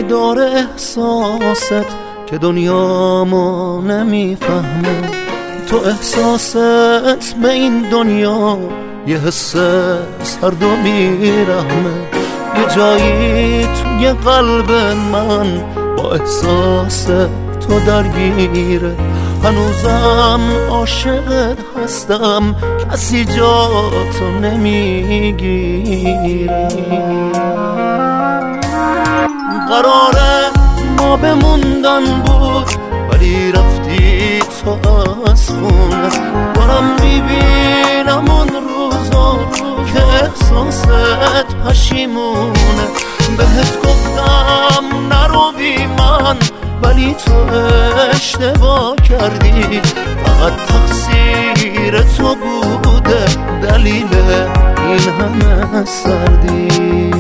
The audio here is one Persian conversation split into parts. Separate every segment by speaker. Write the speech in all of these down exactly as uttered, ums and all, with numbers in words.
Speaker 1: داره احساست که دنیامو نمیفهمه. تو احساست به این دنیا یه حس سرد و بیرحمه. یه جایی توی قلب من با احساس تو درگیره. هنوزم عاشقت هستم، کسی جا تو نمیگیره. قراره ما بموندن بود ولی رفتی تو از خونه. دارم میبینم اون روزا که احساست پشیمونه. بهت گفتم نرو بی من ولی تو اشتباه کردی. فقط تقصیر تو بوده دلیل این همه سردی.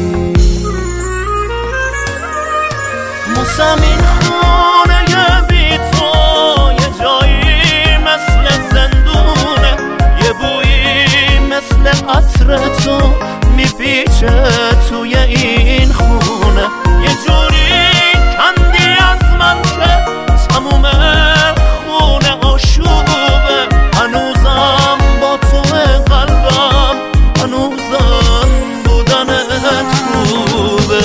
Speaker 1: موسم این خونه بی تو یه جایی مثل زندونه. یه بویی مثل عطر تو میپیچه توی این خونه. یه جوری کندی از من که تموم خونه آشوبه. هنوزم با تو قلبم، هنوزم بودنت خوبه.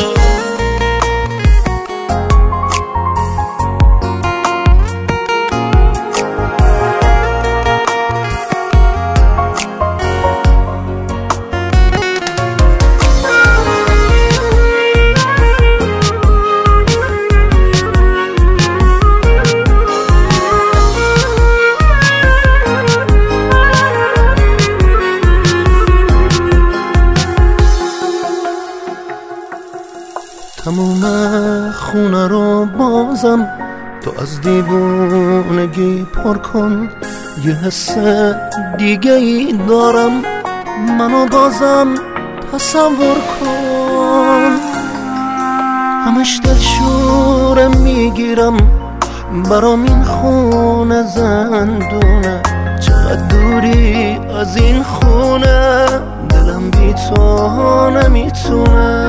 Speaker 1: تموم خونه رو بازم تو از دیوونگی پر کن. یه حس دیگه ای دارم، منو بازم تصور کن. همش دلشوره میگیرم برام این خونه زندونه. چقدر دوری از این خونه، دلم بی تو نمیتونه.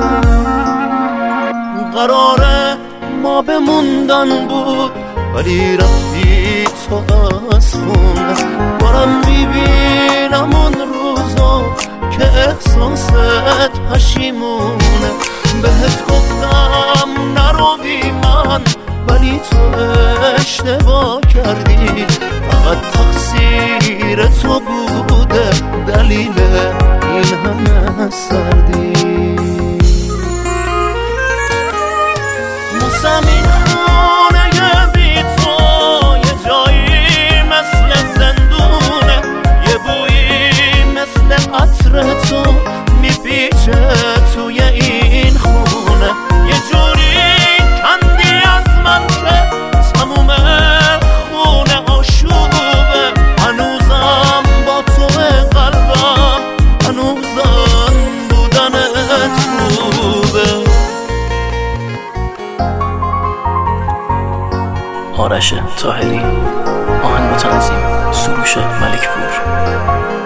Speaker 1: قراره ما بموندن بود ولی رفتی تو از خونه. دارم میبینم اون روزا که احساست پشیمونه. بهت گفتم نرو بی من ولی تو اشتباه کردی. فقط تقصیر تو بوده دلیل این همه سردی. این خونه بی تو یه جایی مثل زندونه. یه بویی مثل عطر تو میپیچه توی این خونه. یه جوری کندی از من که تموم خونه آشوبه. هنوزم با تو قلبم، هنوزم بودنت خوبه.
Speaker 2: آرش طاهری، آهنگ و تنظیم سروش ملکپور.